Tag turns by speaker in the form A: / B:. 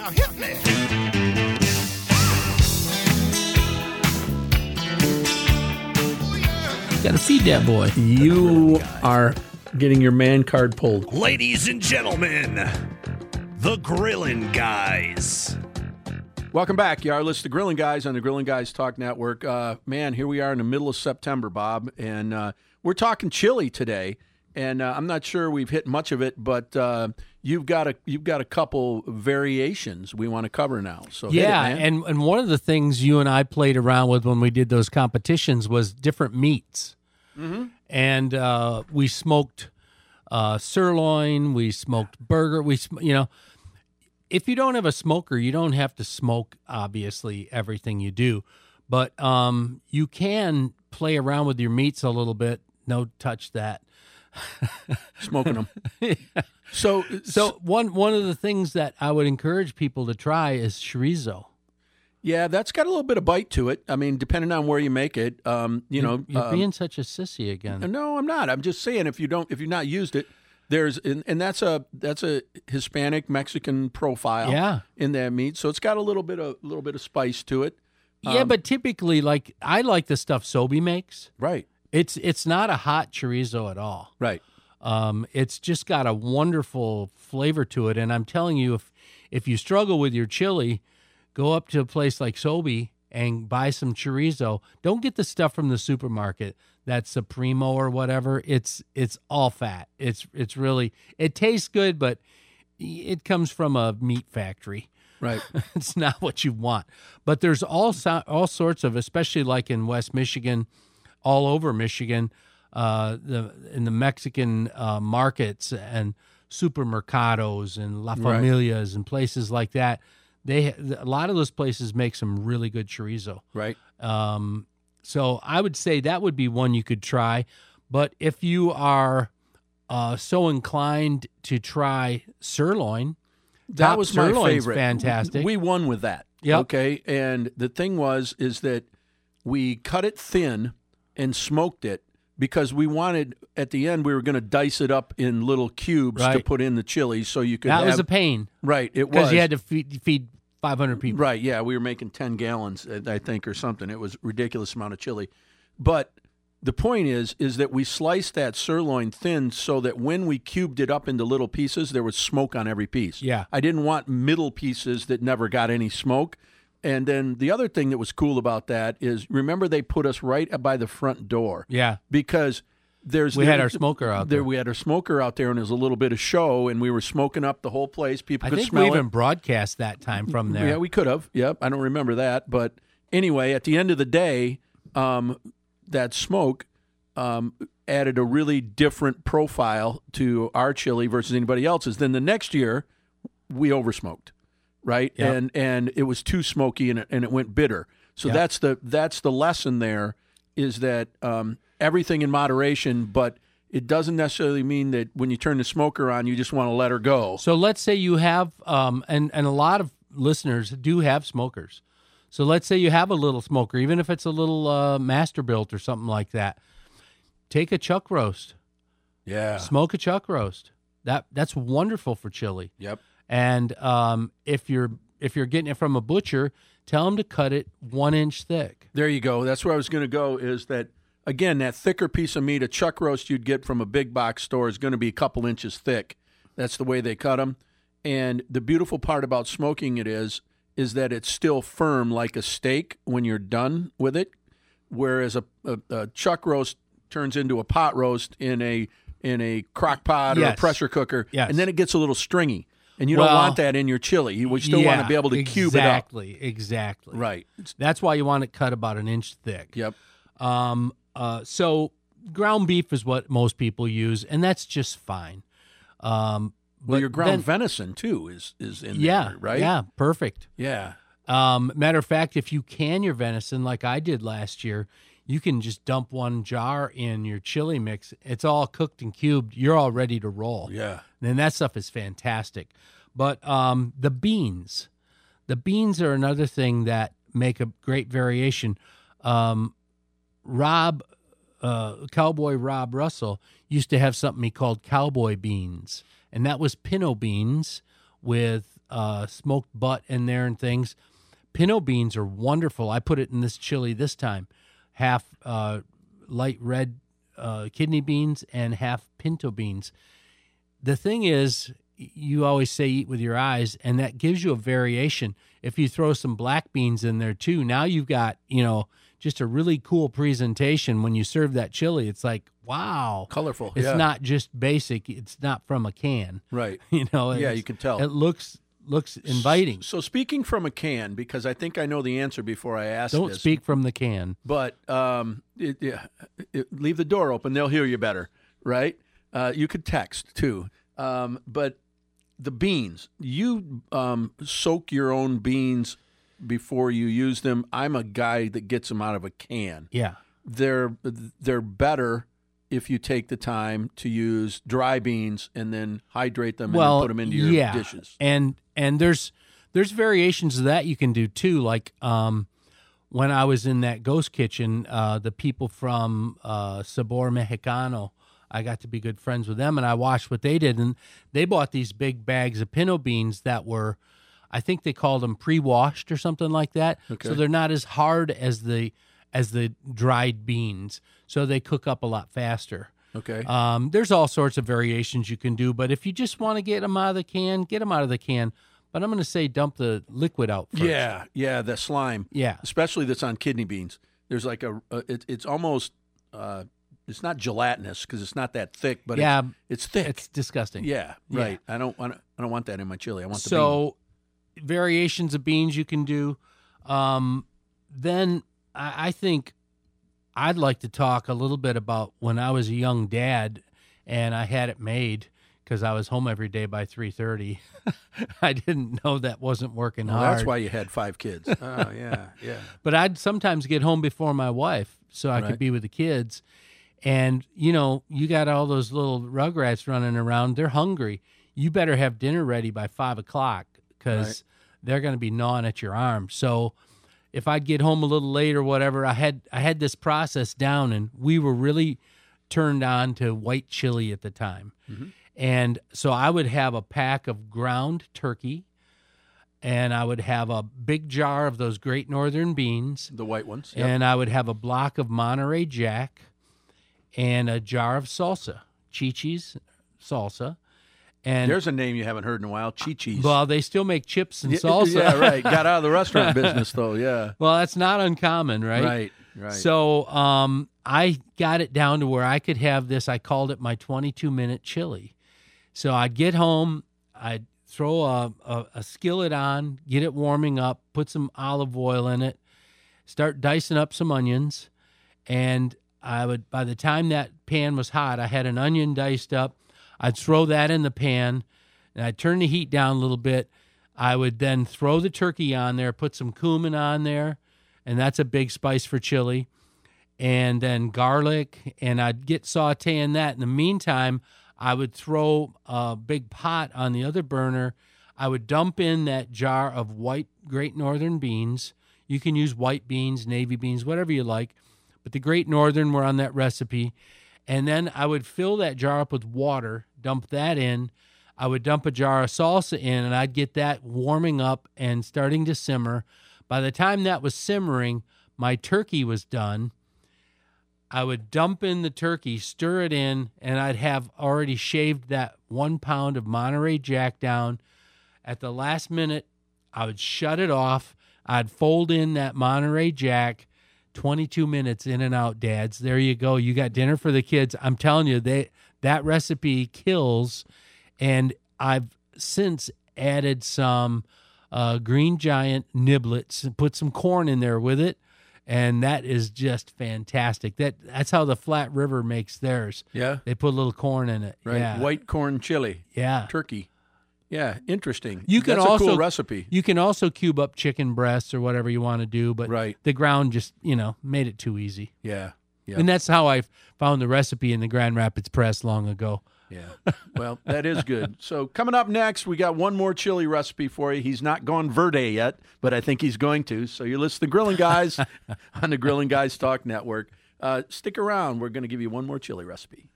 A: Now hit me.
B: Got to feed that boy.
C: You are getting your man card pulled.
A: Ladies and gentlemen, the Grillin' Guys.
C: Welcome back. You are listening to Grilling Guys on the Grilling Guys Talk Network. Man, here we are in the middle of September, Bob, and we're talking chili today. And I'm not sure we've hit much of it, but you've got a couple variations we want to cover now. So
B: Yeah,
C: hit it, man.
B: and one of the things you and I played around with when we did those competitions was different meats. Mm-hmm. And we smoked sirloin, we smoked burger, if you don't have a smoker, you don't have to smoke, obviously, everything you do. But you can play around with your meats a little bit. No, touch that.
C: Smoking them.
B: Yeah. So one of the things that I would encourage people to try is chorizo.
C: Yeah, that's got a little bit of bite to it. I mean, depending on where you make it,
B: You're being such a sissy again.
C: No, I'm not. I'm just saying if you've not used it, there's and that's a Hispanic Mexican profile in that meat. So it's got a little bit of spice to it.
B: Yeah, but typically, like I like the stuff Sobe makes.
C: Right.
B: It's not a hot chorizo at all.
C: Right.
B: It's just got a wonderful flavor to it. And I'm telling you, if you struggle with your chili, go up to a place like Sobe and buy some chorizo. Don't get the stuff from the supermarket. That's Supremo or whatever. It's all fat. It's really, it tastes good, but it comes from a meat factory.
C: Right.
B: It's not what you want. But there's all sorts of, especially like in West Michigan, all over Michigan, in the Mexican markets and supermercados and La Familias and places like that. A lot of those places make some really good chorizo.
C: Right.
B: So I would say that would be one you could try. But if you are so inclined to try sirloin,
C: that was my
B: sirloin's
C: favorite.
B: Fantastic.
C: We won with that.
B: Yep.
C: Okay. And the thing is that we cut it thin and smoked it because we wanted, at the end, we were going to dice it up in little cubes to put in the chili so you could
B: That was a pain.
C: Right, it was.
B: Because you had to feed 500 people.
C: Right, yeah, we were making 10 gallons, I think, or something. It was a ridiculous amount of chili. But the point is that we sliced that sirloin thin so that when we cubed it up into little pieces, there was smoke on every piece.
B: Yeah.
C: I didn't want middle pieces that never got any smoke. And then the other thing that was cool about that is, remember, they put us right by the front door.
B: Yeah.
C: Because we
B: had our smoker out there.
C: We had our smoker out there, and there was a little bit of show, and we were smoking up the whole place. People could smell it.
B: I think we even broadcast that time from there.
C: Yeah, we could have. Yep, I don't remember that. But anyway, at the end of the day, that smoke added a really different profile to our chili versus anybody else's. Then the next year, we oversmoked. Right,
B: yep.
C: and it was too smoky and it went bitter. So that's the lesson there, is that everything in moderation, but it doesn't necessarily mean that when you turn the smoker on, you just want to let her go.
B: So let's say you have, and a lot of listeners do have smokers. So let's say you have a little smoker, even if it's a little Masterbuilt or something like that. Take a chuck roast.
C: Yeah,
B: smoke a chuck roast. That's wonderful for chili.
C: Yep.
B: And if you're getting it from a butcher, tell them to cut it 1 inch thick.
C: There you go. That's where I was going to go, is that, again, that thicker piece of meat, a chuck roast you'd get from a big box store, is going to be a couple inches thick. That's the way they cut them. And the beautiful part about smoking it is that it's still firm like a steak when you're done with it, whereas a chuck roast turns into a pot roast in a crock pot or a pressure cooker, and then it gets a little stringy. And you don't want that in your chili. You still want to be able to cube it up.
B: Exactly.
C: Right.
B: That's why you want it cut about 1 inch thick.
C: Yep.
B: So ground beef is what most people use, and that's just fine.
C: Well, your ground venison, too, is in there, right?
B: Yeah, perfect.
C: Yeah.
B: Matter of fact, if you can your venison, like I did last year, you can just dump one jar in your chili mix. It's all cooked and cubed. You're all ready to roll.
C: Yeah.
B: And that stuff is fantastic. But the beans are another thing that make a great variation. Cowboy Rob Russell used to have something he called cowboy beans, and that was pinto beans with smoked butt in there and things. Pinto beans are wonderful. I put it in this chili this time. Half light red kidney beans and half pinto beans. The thing is, you always say eat with your eyes, and that gives you a variation. If you throw some black beans in there too, now you've got, just a really cool presentation when you serve that chili. It's like, wow.
C: Colorful.
B: It's
C: yeah.
B: not just basic. It's not from a can.
C: Right.
B: Yeah,
C: you can tell.
B: It looks inviting.
C: So speaking from a can, because I think I know the answer before I ask
B: Don't
C: this.
B: speak from the can.
C: But leave the door open. They'll hear you better, right? You could text, too. But the beans, you soak your own beans before you use them. I'm a guy that gets them out of a can.
B: Yeah.
C: They're better if you take the time to use dry beans and then hydrate them and then put them into your dishes.
B: And there's variations of that you can do too. Like when I was in that ghost kitchen, the people from Sabor Mexicano, I got to be good friends with them, and I watched what they did. And they bought these big bags of pinto beans that were, I think they called them pre-washed or something like that.
C: Okay.
B: So they're not as hard as the dried beans. So they cook up a lot faster.
C: Okay.
B: There's all sorts of variations you can do, but if you just want to get them out of the can, get them out of the can. But I'm going to say dump the liquid out first.
C: Yeah, the slime.
B: Yeah.
C: Especially that's on kidney beans. There's like it's almost, it's not gelatinous because it's not that thick, but it's thick.
B: It's disgusting.
C: Yeah, right. Yeah. I don't want that in my chili. I want the bean.
B: So variations of beans you can do. Then I think I'd like to talk a little bit about when I was a young dad and I had it made because I was home every day by 3:30. I didn't know that wasn't working hard.
C: That's why you had 5 kids. Oh, yeah.
B: But I'd sometimes get home before my wife so I could be with the kids. And, you got all those little rugrats running around. They're hungry. You better have dinner ready by 5 o'clock because they're going to be gnawing at your arm. So if I'd get home a little late or whatever, I had this process down, and we were really turned on to white chili at the time. Mm-hmm. And so I would have a pack of ground turkey, and I would have a big jar of those Great Northern beans.
C: The white ones.
B: Yep. And I would have a block of Monterey Jack and a jar of salsa, Chi-Chi's salsa. And
C: there's a name you haven't heard in a while, Chi-Chi's.
B: Well, they still make chips and salsa.
C: Yeah, right. Got out of the restaurant business, though, yeah.
B: Well, that's not uncommon, right?
C: Right.
B: So I got it down to where I could have this. I called it my 22-minute chili. So I'd get home, I'd throw a skillet on, get it warming up, put some olive oil in it, start dicing up some onions, and I would, by the time that pan was hot, I had an onion diced up. I'd throw that in the pan, and I'd turn the heat down a little bit. I would then throw the turkey on there, put some cumin on there, and that's a big spice for chili, and then garlic, and I'd get sauteing that. In the meantime, I would throw a big pot on the other burner. I would dump in that jar of white Great Northern beans. You can use white beans, navy beans, whatever you like, but the Great Northern were on that recipe. And then I would fill that jar up with water, dump that in. I would dump a jar of salsa in, and I'd get that warming up and starting to simmer. By the time that was simmering, my turkey was done. I would dump in the turkey, stir it in, and I'd have already shaved that 1 pound of Monterey Jack down. At the last minute, I would shut it off. I'd fold in that Monterey Jack. 22 minutes in and out, dads. There you go. You got dinner for the kids. I'm telling you, that recipe kills. And I've since added some Green Giant niblets and put some corn in there with it. And that is just fantastic. That's how the Flat River makes theirs.
C: Yeah.
B: They put a little corn in it.
C: Right.
B: Yeah.
C: White corn chili.
B: Yeah.
C: Turkey. Yeah. Interesting.
B: That's
C: a cool recipe.
B: You can also cube up chicken breasts or whatever you want to do, but the ground just, made it too easy.
C: Yeah.
B: And that's how I found the recipe in the Grand Rapids Press long ago.
C: Yeah. Well, that is good. So coming up next, we got one more chili recipe for you. He's not gone verde yet, but I think he's going to. So you're listening to Grilling Guys on the Grilling Guys Talk Network. Stick around. We're going to give you one more chili recipe.